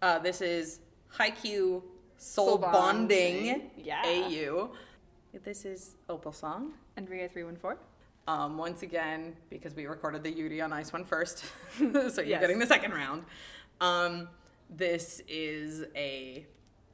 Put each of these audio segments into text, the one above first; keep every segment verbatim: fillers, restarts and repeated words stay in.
Uh, this is Haikyuu Soul, Soul Bonding, Bonding. Yeah. A U. This is Opal Song. And Ria three one four. Um, once again, because we recorded the Yuri on Ice one first, so you're Yes. getting the second round. Um, this is a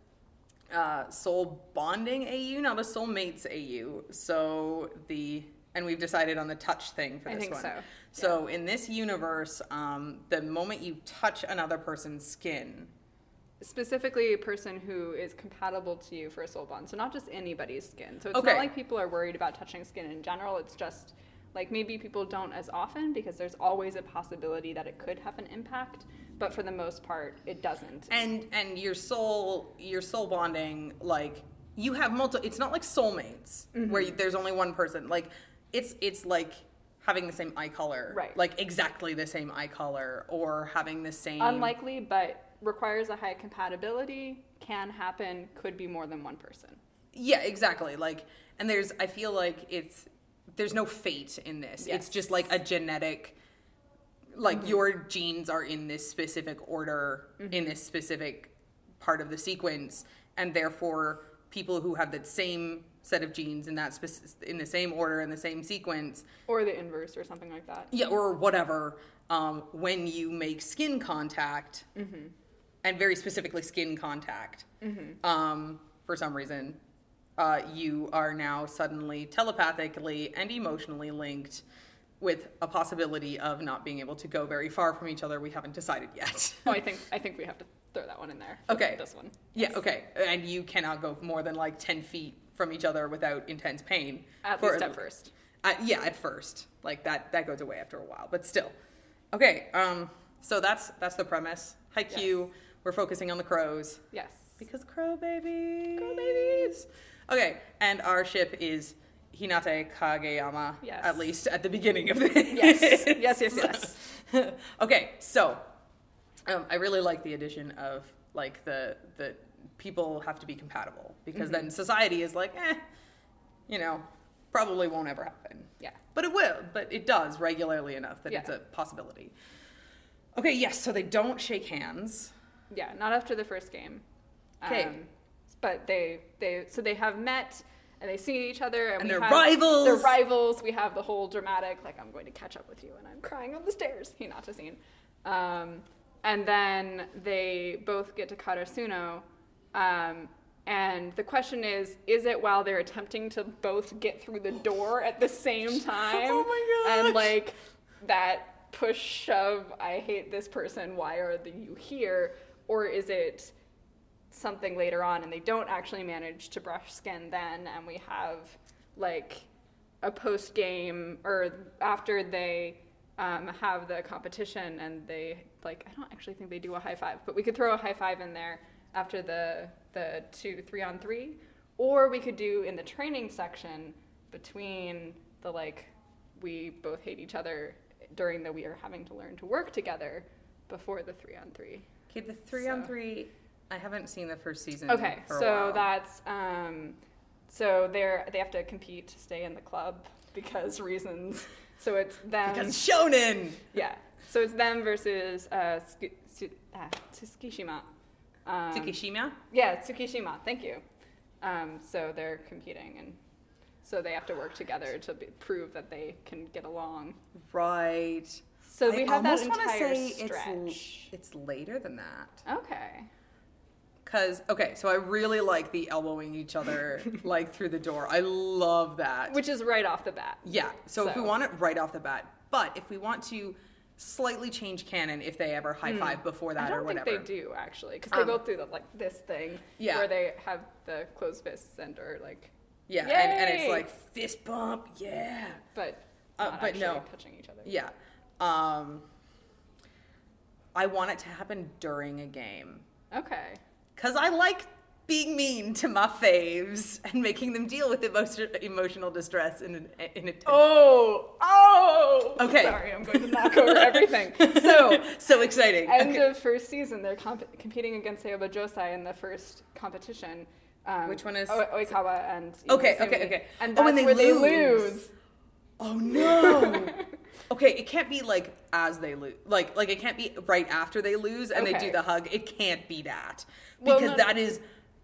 uh, soul bonding A U, not a soulmates A U. So the and we've decided on the touch thing for I this think one. so. So in this universe, um, the moment you touch another person's skin, Specifically, a person who is compatible to you for a soul bond. So not just anybody's skin. So it's Okay. not like people are worried about touching skin in general. It's just like maybe people don't as often because there's always a possibility that it could have an impact. But for the most part, it doesn't. and and your soul, your soul bonding, like you have multiple. It's not like soulmates Mm-hmm. where you, there's only one person. Like it's it's like having the same eye color, Right. Like exactly the same eye color, or having the same. Unlikely, but requires a high compatibility, can happen, could be more than one person. Yeah, exactly. Like, and there's, I feel like it's, there's no fate in this. Yes. It's just like a genetic, like your genes are in this specific order, in this specific part of the sequence, and therefore people who have the same set of genes in that spec- in the same order in the same sequence, Or the inverse or something like that. yeah, or whatever, um, when you make skin contact, and very specifically skin contact, um, for some reason, uh, you are now suddenly telepathically and emotionally linked with a possibility of not being able to go very far from each other. We haven't decided yet. Oh, I think I think we have to throw that one in there. for Okay. This one. Yeah, okay. And you cannot go more than like ten feet from each other without intense pain. At For- least at first. Uh, yeah, at first. Like that that goes away after a while, but still. Okay, um, so that's that's the premise. Haikyuu, Yes. we're focusing on the crows. Yes. Because crow babies. Crow babies. Okay, and our ship is Hinata Kageyama, Yes. at least at the beginning of this. Yes. Yes, yes, yes. Okay, so um, I really like the addition of like the the people have to be compatible because then society is like, eh, you know, probably won't ever happen. Yeah. But it will, but it does regularly enough that Yeah. it's a possibility. Okay, yes, so they don't shake hands. Yeah, not after the first game. 'Kay. Um, but they they so they have met and they see each other and, And we they're have, rivals. They're rivals. We have the whole dramatic like I'm going to catch up with you and I'm crying on the stairs. Hinata scene. Um, and then they both get to Karasuno. Um, and the question is, is it while they're attempting to both get through the door at the same time? Oh my gosh. And like that push shove, I hate this person, why are the, you here? Or is it something later on and they don't actually manage to brush skin then and we have like a post game or after they um, have the competition and they like I don't actually think they do a high five, but we could throw a high five in there after the the two three on three, or we could do in the training section between the like we both hate each other during the we are having to learn to work together before the three on three. Okay, the three on So- three, I haven't seen the first season. Okay, for a so while. that's um, so they're they have to compete to stay in the club because reasons. So it's them. Because shonen! Yeah. So it's them versus uh, Tsuki- Tsu- ah, Tsukishima. Um, Tsukishima? Yeah, Tsukishima. Thank you. Um, so they're competing, and so they have to work together to be, prove that they can get along. Right. So we I have that almost wanna entire say stretch. It's, it's later than that. Okay. Because, okay, so I really like the elbowing each other, like, through the door. I love that. Which is right off the bat. Yeah, so, if we So- want it right off the bat, but if we want to slightly change canon if they ever high five before that Hmm. I don't or whatever. think they do actually, because they Um, go through the, like this thing Yeah. where they have the closed fists and are like, Yeah, and, and it's Yay! like fist bump, yeah. but Uh, not but actually no. touching each other. Yeah. Um, I want it to happen during a game. Okay. Because I like being mean to my faves and making them deal with emotion, emotional distress in, an, in a Oh, oh. Okay. Sorry, I'm going to knock over everything. So, so exciting. end Okay. of first season, they're comp- competing against Aoba Josai in the first competition. Um, Which one is- O- Oikawa and Okay, Izumi. okay, okay. And Oh, that's and they where lose. they lose. Oh no! Okay, it can't be like as they lose. Like, like it can't be right after they lose and Okay. they do the hug. It can't be that. Well, Because no, that is...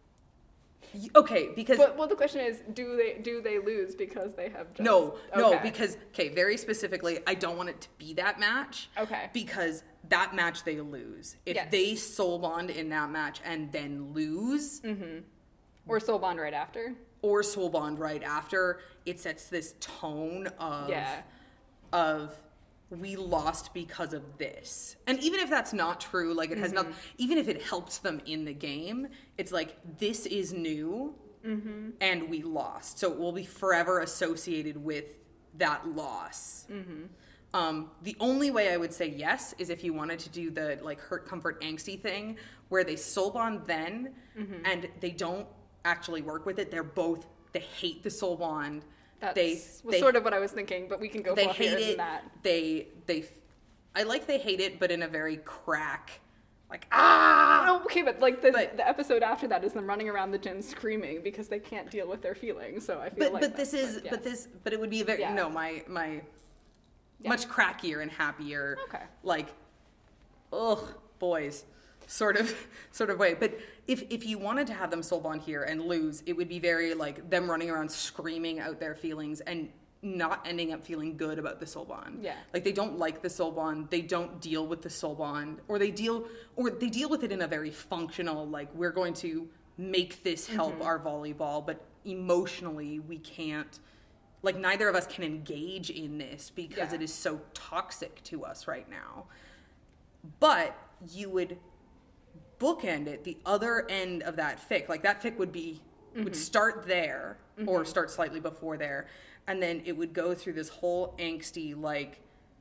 Okay, because... But, well, the question is, do they do they lose because they have just... No, no, Okay. because, okay, very specifically, I don't want it to be that match. Okay. Because that match they lose. If Yes. they soul bond in that match and then lose, Mm-hmm. Or soul bond right after. or soul bond right after, it sets this tone of... Yeah. of we lost because of this. And even if that's not true, like it has Mm-hmm. not, even if it helps them in the game, it's like, this is new Mm-hmm. and we lost. So it will be forever associated with that loss. Mm-hmm. Um, the only way I would say yes is if you wanted to do the like hurt, comfort, angsty thing where they soul bond then Mm-hmm. and they don't actually work with it. They're both, they hate the soul bond. That's they, was they sort of what I was thinking, but we can go they fluffier hate than it. that. They they, I like they hate it, but in a very crack, like ah. Oh, okay, but like the, But- the episode after that is them running around the gym screaming because they can't deal with their feelings. So I feel But like but this that's is what- but yes. this but it would be a very Yeah. no my my Yeah. much crackier and happier Okay. like ugh boys sort of sort of way. But if if you wanted to have them soul bond here and lose, it would be very like them running around screaming out their feelings and not ending up feeling good about the soul bond. Yeah. Like they don't like the soul bond, they don't deal with the soul bond, or they deal or they deal with it in a very functional, like we're going to make this help Mm-hmm. our volleyball, but emotionally we can't, like neither of us can engage in this because Yeah. it is so toxic to us right now. But you would bookend it, the other end of that fic, like that fic would be would start there or start slightly before there, and then it would go through this whole angsty like,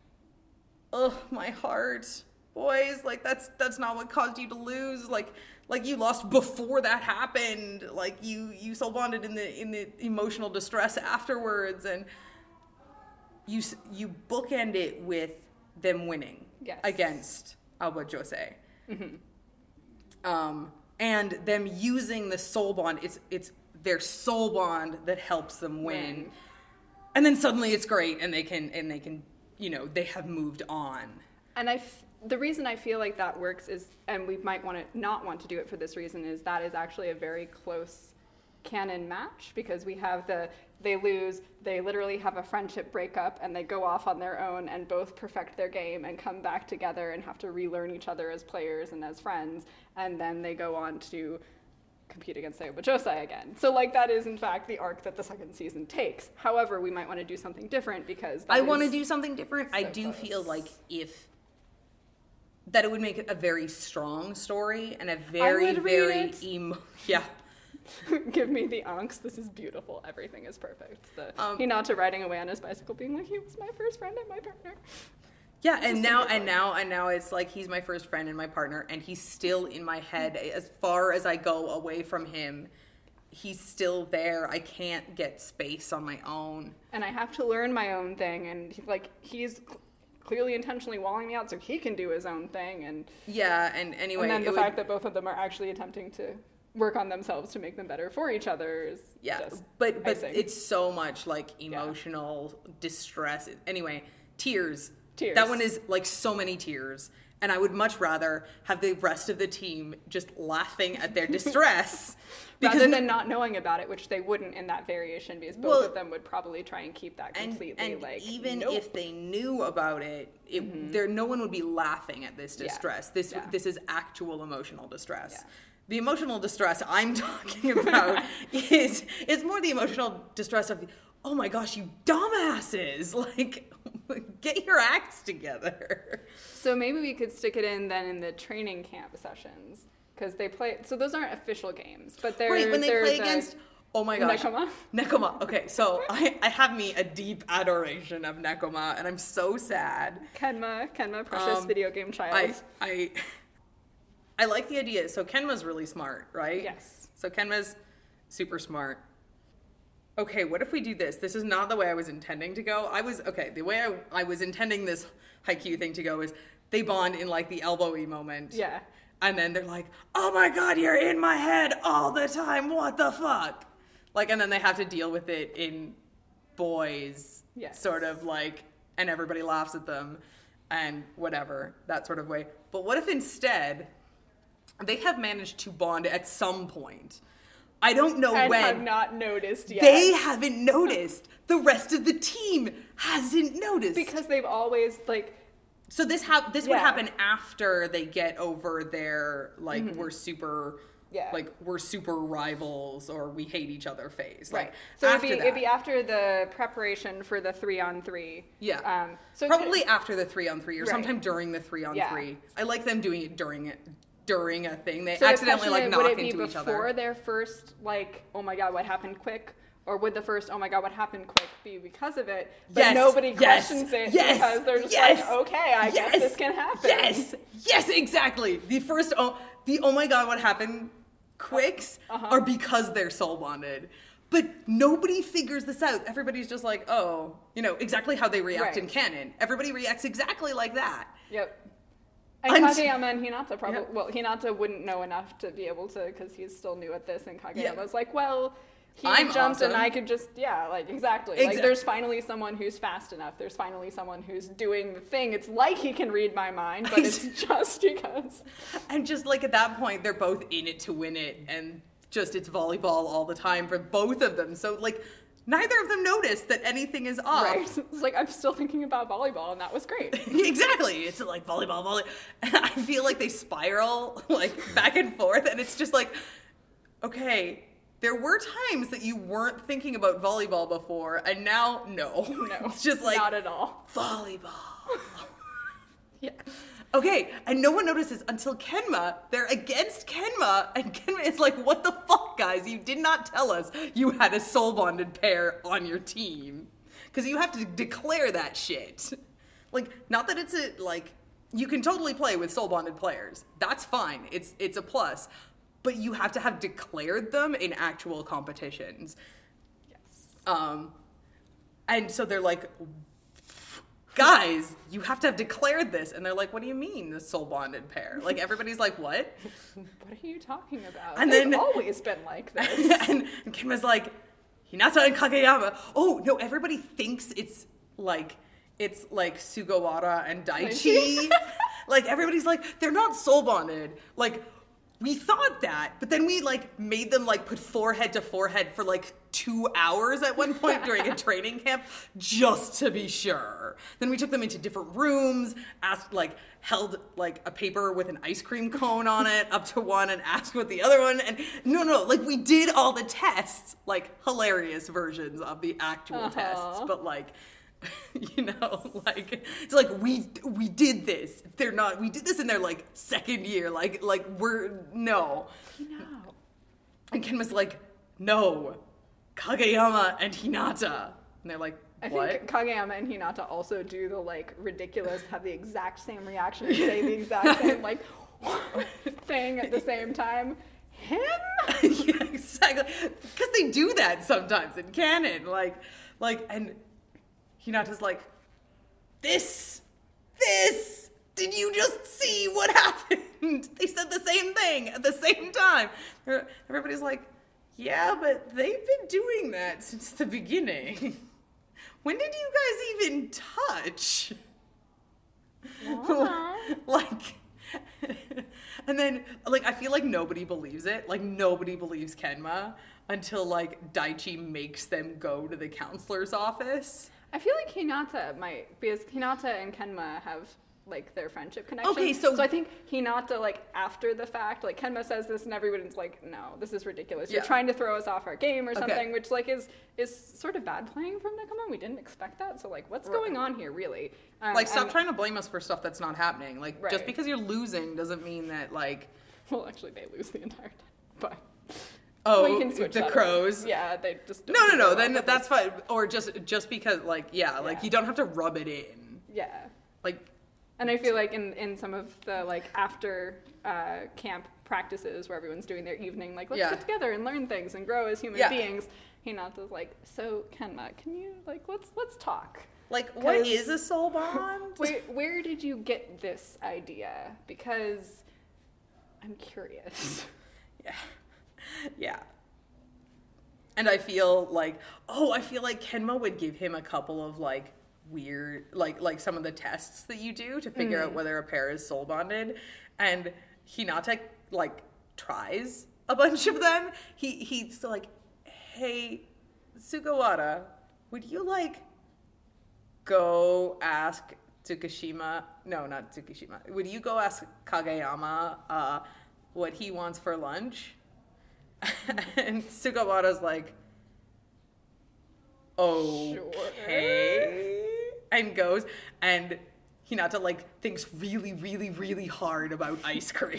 oh my heart, boys, like that's that's not what caused you to lose, like like you lost before that happened, like you you soul bonded in the in the emotional distress afterwards, and you s- you bookend it with them winning Yes. against Alba Jose. Um, and them using the soul bond, it's it's their soul bond that helps them win. Win. And then suddenly it's great and they can and they can, you know, they have moved on. And I, f- the reason I feel like that works is, and we might want to not want to do it for this reason, is that is actually a very close canon match, because we have the, they lose, they literally have a friendship breakup and they go off on their own and both perfect their game and come back together and have to relearn each other as players and as friends, and then they go on to compete against Aoba Josai again. So like that is in fact the arc that the second season takes. However, we might want to do something different because that I want to is- do something different. I so do close. feel like if that it would make it a very strong story and a very would read very it. emo yeah. Give me the angst. This is beautiful. Everything is perfect. The Um, Hinata riding away on his bicycle, being like, "He was my first friend and my partner." Yeah, It's and just now super and fun. now and now it's like he's my first friend and my partner, and he's still in my head as far as I go away from him. He's still there. I can't get space on my own. And I have to learn my own thing. And he, like he's cl- clearly intentionally walling me out so he can do his own thing. And Yeah, and anyway, and then it the would- fact that both of them are actually attempting to work on themselves to make them better for each other is yeah, just but but icing. it's so much like emotional distress. Anyway, tears. Tears. That one is like so many tears. And I would much rather have the rest of the team just laughing at their distress. rather n- than not knowing about it, which they wouldn't in that variation, because both Well, of them would probably try and keep that and, completely and like even nope. if they knew about it, it there no one would be laughing at this Yeah. distress. This Yeah. this is actual emotional distress. Yeah. The emotional distress I'm talking about is is more the emotional distress of, oh my gosh, you dumbasses! Like, get your acts together. So maybe we could stick it in then in the training camp sessions, because they play. So those aren't official games, but they're Right, when they they're play the- against, oh my gosh. Nekoma? Nekoma. Okay, so I, I have me a deep adoration of Nekoma, and I'm so sad. Kenma, Kenma, precious Um, video game child. I, I, I like the idea. So Kenma's really smart, right? Yes. So Kenma's super smart. Okay, what if we do this? This is not the way I was intending to go. I was, okay, the way I, I was intending this Haikyuu thing to go is they bond in like the elbowy moment. Yeah. And then they're like, oh my God, you're in my head all the time. What the fuck? Like, and then they have to deal with it in boys. Yes. Sort of like and everybody laughs at them and whatever, that sort of way. But what if instead they have managed to bond at some point? I don't know and when. have not noticed yet. They haven't noticed. The rest of the team hasn't noticed. Because they've always, like... So this ha- this Yeah. would happen after they get over their, like, Mm-hmm. we're super... Yeah. Like, we're super rivals or we hate each other phase. Right. Like, So it'd after be, that. it'd be after the preparation for the three on three. Yeah. Um, so it Probably could- after the three on three or Right. sometime during the three on Yeah. three. I like them doing it during it during a thing. They So the accidentally question like is, knock would it be into each before other. their first, like, oh my god, what happened quick? Or would the first, oh my god, what happened quick be because of it? But Yes, nobody yes, questions it yes, because they're just yes, like, okay, I yes, guess this can happen. Yes, yes, exactly. The first, oh, the oh my god, what happened quicks Uh-huh. are because they're soul bonded. But nobody figures this out. Everybody's just like, oh, you know, exactly how they react Right. in canon. Everybody reacts exactly like that. Yep. And Unt- Kageyama and Hinata probably, Yeah. well, Hinata wouldn't know enough to be able to, because he's still new at this, and Kageyama's Yeah. like, well, he I'm jumped and awesome. I could just, yeah, like, exactly. Like, Exac- there's finally someone who's fast enough. There's finally someone who's doing the thing. It's like he can read my mind, but it's just because. And just like at that point, they're both in it to win it, and just it's volleyball all the time for both of them. So like, neither of them noticed that anything is off. Right. It's like, I'm still thinking about volleyball, and that was great. Exactly. It's like volleyball, volley. And I feel like they spiral like back and forth, and it's just like, okay, there were times that you weren't thinking about volleyball before, and now no, No. it's just like not at all. volleyball. Yeah. Okay, and no one notices until Kenma. They're against Kenma, and Kenma is like, what the fuck, guys? You did not tell us you had a soul bonded pair on your team. Because you have to declare that shit. Like, not that it's a, like, you can totally play with soul bonded players. That's fine. It's it's a plus. But you have to have declared them in actual competitions. Yes. Um, and so they're like, guys, you have to have declared this. And they're like, what do you mean, the soul bonded pair? Like, everybody's like, what? What are you talking about? And They've then- always been like this. and, and Kenma's like, Hinata and Kageyama. Oh, no, everybody thinks it's like, it's like Sugawara and Daichi. Like, everybody's like, they're not soul bonded. Like, we thought that, but then we like made them like put forehead to forehead for like two hours at one point during a training camp just to be sure. Then we took them into different rooms, asked like held like a paper with an ice cream cone on it up to one and asked what the other one, and no no like we did all the tests, like hilarious versions of the actual Uh-huh. tests, but like you know, like it's like we we did this. They're not. We did this in their like second year. Like like we're no. No. And Ken was like, no, Kageyama and Hinata. And they're like, I what? think Kageyama and Hinata also do the like ridiculous, have the exact same reaction, and say the exact same like thing at the same time. Him? Yeah, exactly. Because they do that sometimes in canon. Like like and. Hinata's like, this, this, did you just see what happened? They said the same thing at the same time. Everybody's like, yeah, but they've been doing that since the beginning. When did you guys even touch? Like, and then, like, I feel like nobody believes it. Like, nobody believes Kenma until, like, Daichi makes them go to the counselor's office. I feel like Hinata might, because Hinata and Kenma have like their friendship connection. Okay, so- so I think Hinata, like after the fact, like Kenma says this, and everyone's like, "No, this is ridiculous. You're Yeah. trying to throw us off our game or Okay. something," which like is is sort of bad playing from Nekoma. We didn't expect that, so like, what's going on here, really? Um, Like, stop and- trying to blame us for stuff that's not happening. Like, just Right. because you're losing doesn't mean that, like, Well, actually, they lose the entire time, but oh, we can switch the that crows. around. Yeah, they just No, don't no, do no. that Then well, that's fine. Or just just because, like, yeah, like Yeah. you don't have to rub it in. yeah. Like, And I feel like in, in some of the like after uh, camp practices where everyone's doing their evening, like let's Yeah. get together and learn things and grow as human Yeah. beings. Hinata's like, so Kenma, can you like let's let's talk. like what 'Cause- is a soul bond? Where where did you get this idea? Because I'm curious. Yeah. Yeah. And I feel like, oh, I feel like Kenma would give him a couple of like weird, like like some of the tests that you do to figure mm. out whether a pair is soul bonded, and Hinata like tries a bunch of them. He he's like, hey, Sugawara, would you like go ask Tsukishima? No, not Tsukishima. Would you go ask Kageyama uh, what he wants for lunch? And Sugawara's like, okay, sure. And goes, and Hinata like thinks really, really, really hard about ice cream,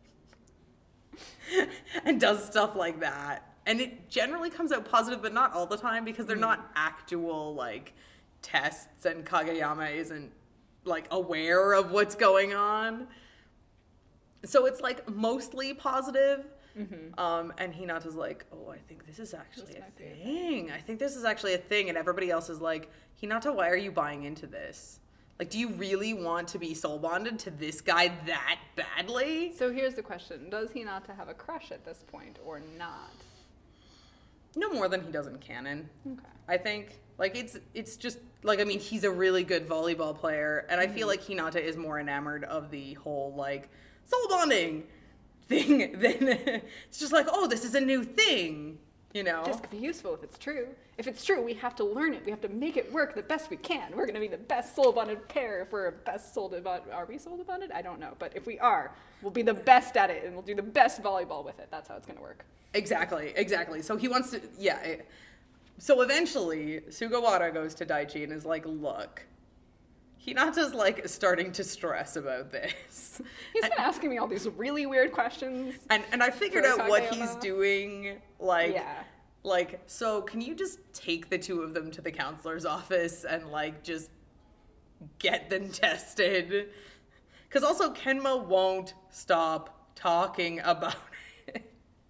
and does stuff like that, and it generally comes out positive, but not all the time because they're mm. not actual like tests, and Kageyama isn't like aware of what's going on, so it's like mostly positive. Mm-hmm. Um, and Hinata's like, oh, I think this is actually this a thing. I think this is actually a thing. And everybody else is like, Hinata, why are you buying into this? Like, do you really want to be soul bonded to this guy that badly? So here's the question. Does Hinata have a crush at this point or not? No more than he does in canon. Okay. I think, like, it's it's just, like, I mean, he's a really good volleyball player. And mm-hmm. I feel like Hinata is more enamored of the whole, like, soul bonding thing, then it's just like, oh, this is a new thing, you know? This could be useful if it's true. If it's true, we have to learn it. We have to make it work the best we can. We're going to be the best soul-bonded pair if we're a best soul-bonded. Are we soul-bonded? I don't know. But if we are, we'll be the best at it, and we'll do the best volleyball with it. That's how it's going to work. Exactly, exactly. So he wants to, yeah. It, so eventually, Sugawara goes to Daichi and is like, look, Hinata's, like, starting to stress about this. He's been and, asking me all these really weird questions. And and I figured out what he's doing, like, yeah. like, so can you just take the two of them to the counselor's office and, like, just get them tested? Because also Kenma won't stop talking about it.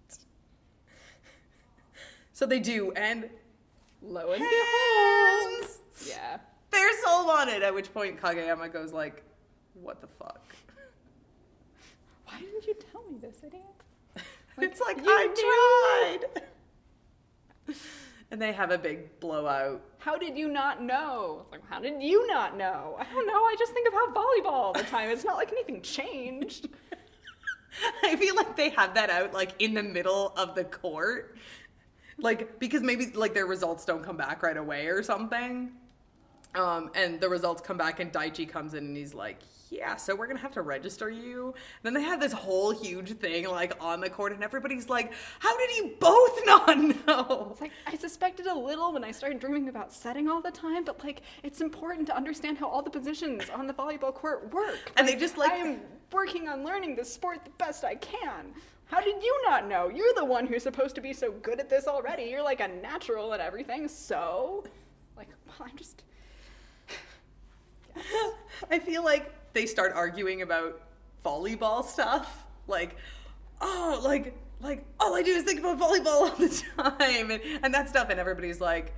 So they do, and lo and behold, yeah. They're soul bonded, at which point Kageyama goes like, what the fuck? Why didn't you tell me this, idiot? Like, it's like, I tried! And they have a big blowout. How did you not know? Like, how did you not know? I don't know, I just think about volleyball all the time. It's not like anything changed. I feel like they have that out, like, in the middle of the court. Like, because maybe, like, their results don't come back right away or something. Um, and the results come back and Daichi comes in and he's like, yeah, so we're going to have to register you. And then they have this whole huge thing like on the court and everybody's like, how did you both not know? It's like, I suspected a little when I started dreaming about setting all the time, but like, it's important to understand how all the positions on the volleyball court work. And like, they just like, I am working on learning this sport the best I can. How did you not know? You're the one who's supposed to be so good at this already. You're like a natural at everything. So like, well, I'm just... I feel like they start arguing about volleyball stuff. Like, oh, like, like, all I do is think about volleyball all the time. And, and that stuff. And everybody's like,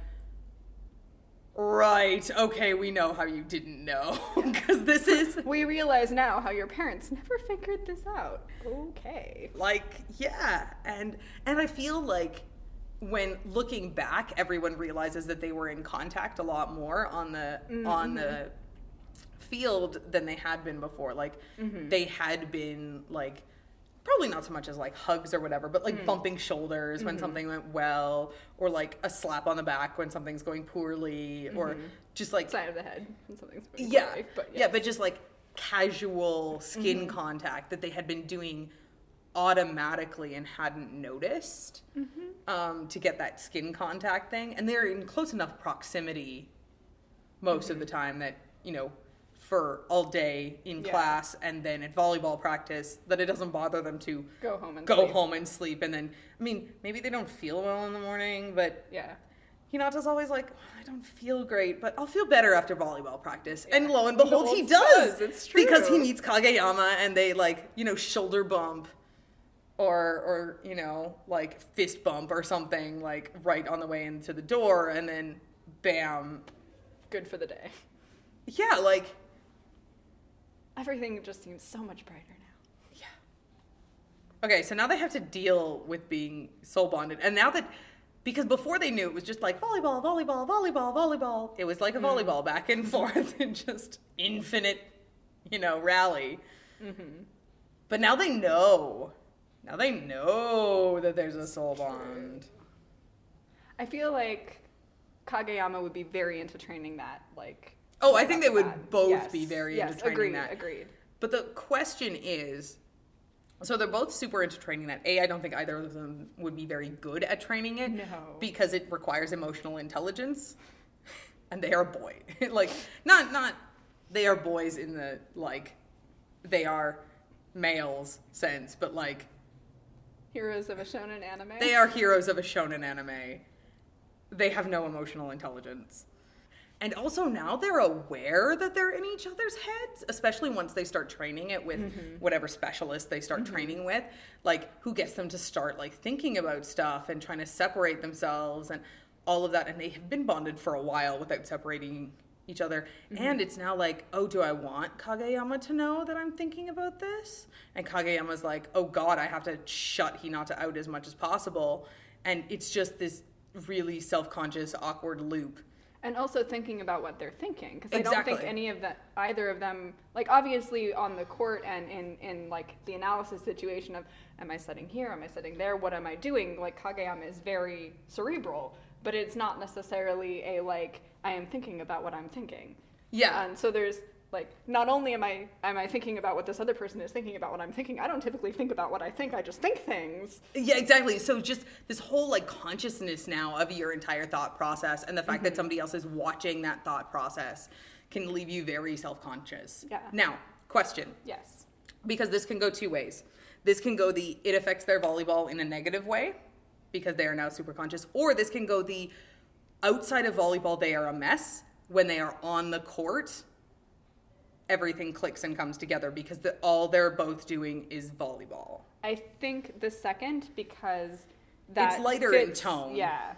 right, okay, we know how you didn't know. Because this is... We realize now how your parents never figured this out. Okay. Like, yeah. And, and I feel like when looking back, everyone realizes that they were in contact a lot more on the, mm-hmm. on the... field than they had been before. Like mm-hmm. they had been like probably not so much as like hugs or whatever, but like mm. bumping shoulders mm-hmm. when something went well, or like a slap on the back when something's going poorly, mm-hmm. or just like side of the head when something's going yeah poorly, but yes. yeah but just like casual skin mm-hmm. contact that they had been doing automatically and hadn't noticed mm-hmm. um, to get that skin contact thing, and they're in close enough proximity most mm-hmm. of the time that, you know, for all day in yeah. class and then at volleyball practice, that it doesn't bother them to go home and go sleep. home and sleep. And then, I mean, maybe they don't feel well in the morning, but yeah, Hinata's always like, I don't feel great, but I'll feel better after volleyball practice. Yeah. And lo and behold, behold he does. does. It's true. Because he meets Kageyama and they like, you know, shoulder bump or, or, you know, like fist bump or something like right on the way into the door. And then bam. Good for the day. Yeah. Like, everything just seems so much brighter now. Yeah. Okay, so now they have to deal with being soul bonded. And now that, because before they knew, it was just like volleyball, volleyball, volleyball, volleyball. It was like a volleyball back and forth and just infinite, you know, rally. Mm-hmm. But now they know. Now they know that there's a soul bond. I feel like Kageyama would be very into training that, like... Oh, I think they would that. both yes. be very yes. into training agreed, that. Agreed, But the question is, so they're both super into training that. A, I don't think either of them would be very good at training it. No. Because it requires emotional intelligence. And they are boy. like, not, not, they are boys in the, like, they are males sense, but like... Heroes of a shonen anime. They are heroes of a shonen anime. They have no emotional intelligence. And also now they're aware that they're in each other's heads, especially once they start training it with mm-hmm. whatever specialist they start mm-hmm. training with. Like, who gets them to start, like, thinking about stuff and trying to separate themselves and all of that. And they have been bonded for a while without separating each other. Mm-hmm. And it's now like, oh, do I want Kageyama to know that I'm thinking about this? And Kageyama's like, oh, God, I have to shut Hinata out as much as possible. And it's just this really self-conscious, awkward loop. And also thinking about what they're thinking, because I exactly. don't think any of that, either of them, like obviously on the court and in, in like the analysis situation of, am I sitting here, am I sitting there, what am I doing? Like Kageyama is very cerebral, but it's not necessarily a like, I am thinking about what I'm thinking. Yeah. And so there's like, not only am I am I thinking about what this other person is thinking about what I'm thinking, I don't typically think about what I think, I just think things. Yeah, exactly. So just this whole like consciousness now of your entire thought process and the fact mm-hmm. that somebody else is watching that thought process can leave you very self-conscious. Yeah. Now, question. Yes. Because this can go two ways. This can go the, it affects their volleyball in a negative way because they are now super conscious, or this can go the, outside of volleyball, they are a mess. When they are on the court, everything clicks and comes together because the, all they're both doing is volleyball. I think the second, because that it's lighter fits, in tone. Yeah.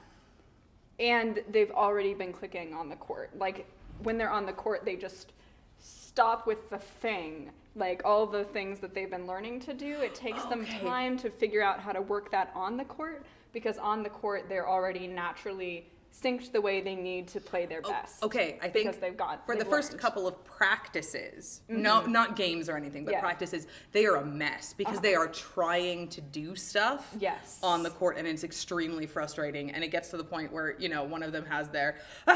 And they've already been clicking on the court. Like, when they're on the court, they just stop with the thing. Like, all the things that they've been learning to do, it takes okay. them time to figure out how to work that on the court, because on the court, they're already naturally synced the way they need to play their best. Oh, okay, I think because they've got, for they've the first learned. couple of practices, Mm-hmm. no, not games or anything, but yeah. practices, they are a mess because uh-huh. they are trying to do stuff yes. on the court, and it's extremely frustrating. And it gets to the point where, you know, one of them has their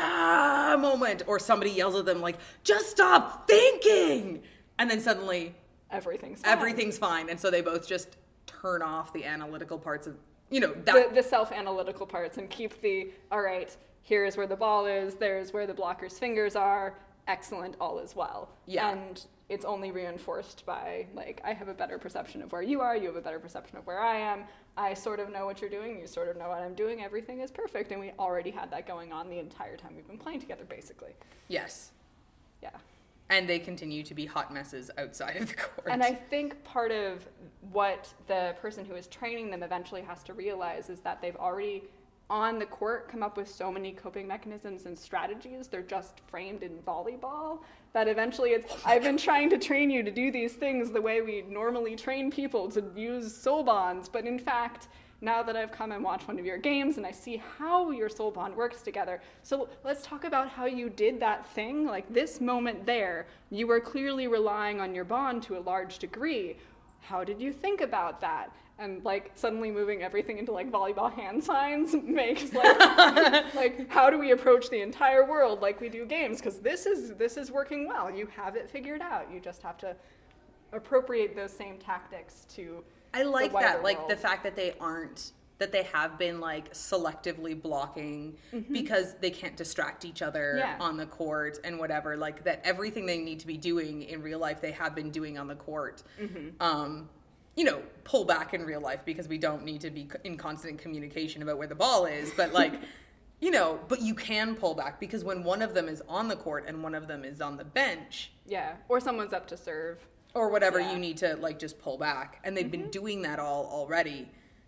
ah moment, or somebody yells at them like, "Just stop thinking!" And then suddenly everything's fine. everything's fine, and so they both just turn off the analytical parts of. You know, that the, the self-analytical parts and keep the, all right, here's where the ball is, there's where the blocker's fingers are, excellent, all is well. Yeah. And it's only reinforced by, like, I have a better perception of where you are, you have a better perception of where I am, I sort of know what you're doing, you sort of know what I'm doing, everything is perfect, and we already had that going on the entire time we've been playing together, basically. Yes. Yeah. And they continue to be hot messes outside of the court. And I think part of what the person who is training them eventually has to realize is that they've already, on the court, come up with so many coping mechanisms and strategies. They're just framed in volleyball that eventually it's, oh I've been trying to train you to do these things the way we normally train people to use soul bonds. But in fact, now that I've come and watched one of your games and I see how your soul bond works together. So let's talk about how you did that thing. Like this moment there, you were clearly relying on your bond to a large degree. How did you think about that? And like suddenly moving everything into like volleyball hand signs makes like, like how do we approach the entire world like we do games? Because this is, this is working well. You have it figured out. You just have to appropriate those same tactics to I like that, like world. the fact that they aren't, that they have been like selectively blocking mm-hmm. because they can't distract each other yeah. on the court and whatever, like that everything they need to be doing in real life, they have been doing on the court. Mm-hmm. Um, you know, pull back in real life because we don't need to be in constant communication about where the ball is, but like, you know, but you can pull back because when one of them is on the court and one of them is on the bench. Yeah, or someone's up to serve. Or whatever, yeah. you need to, like, just pull back. And they've mm-hmm. been doing that all already.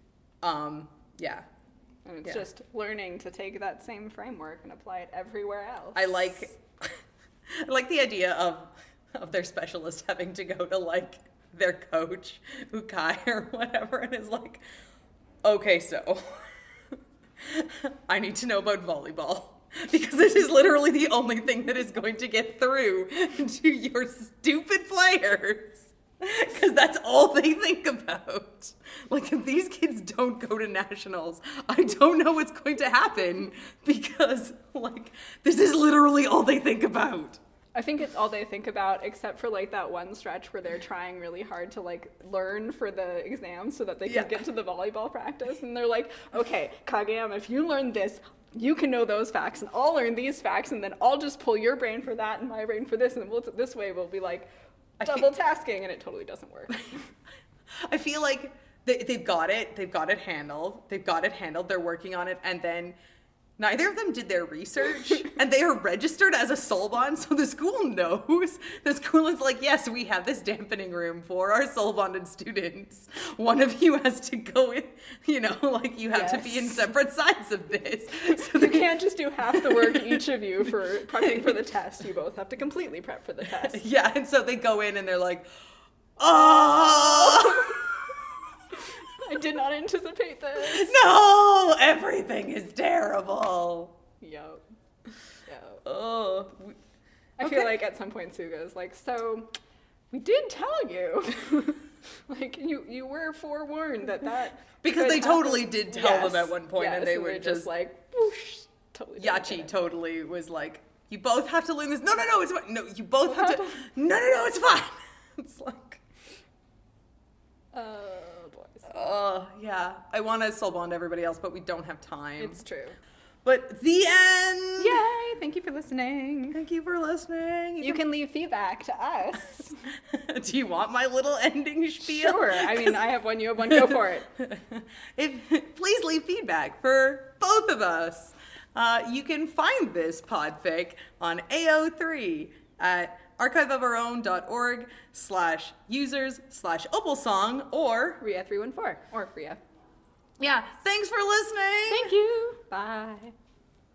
Um, yeah. And it's yeah. just learning to take that same framework and apply it everywhere else. I like I like the idea of of their specialist having to go to, like, their coach, Ukai or whatever, and is like, okay, so I need to know about volleyball. Because it is literally the only thing that is going to get through to your stupid players. Because that's all they think about. Like, if these kids don't go to nationals, I don't know what's going to happen. Because, like, this is literally all they think about. I think it's all they think about, except for, like, that one stretch where they're trying really hard to, like, learn for the exam so that they can Yeah. get to the volleyball practice. And they're like, okay, Kageyama, if you learn this, you can know those facts, and I'll learn these facts, and then I'll just pull your brain for that and my brain for this, and we'll, this way we'll be, like, double tasking, and it totally doesn't work. I feel like they, they've got it. They've got it handled. They've got it handled. They're working on it. And then neither of them did their research. And they are registered as a Soulbond. So the school knows. The school is like, yes, we have this dampening room for our Soulbonded students. One of you has to go in, you know, like you have Yes. to be in separate sides of this. So You can't just do half the work, each of you, for prepping for the test. You both have to completely prep for the test. Yeah. And so they go in and they're like, oh. I did not anticipate this. No, everything is terrible. Yup. Yup. Oh, we, I Okay. feel like at some point Suga's like, so we did tell you. Like, you you were forewarned that that because could they totally happen. did tell Yes, them at one point, yes, and they and were they're just, like, whoosh, totally didn't get Yachi it. totally was like, you both have to learn this. No, no, no, it's fine. No, you both have to. No, no, no, it's fine. It's like, Oh, boys. oh, yeah. I want to soul bond everybody else, but we don't have time. It's true. But the end. Yay! Thank you for listening. Thank you for listening. You can leave feedback to us. Do you want my little ending spiel? Sure. I mean, I have one, you have one, go for it. If, please leave feedback for both of us. Uh, you can find this podfic on A O three at archiveofourown.org slash users slash opalsong or... Ria three one four or Ria. Yeah, thanks for listening. Thank you. Bye.